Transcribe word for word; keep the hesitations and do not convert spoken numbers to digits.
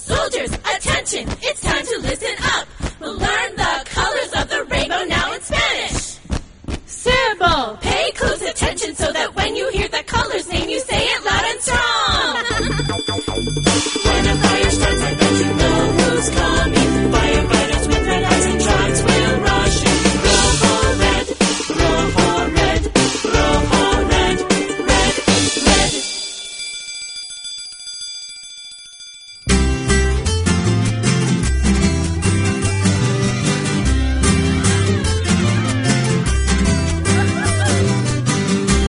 Soldiers, attention, it's time to listen up. We'll learn the colors of the rainbow now in Spanish. Sybil, Pay close attention so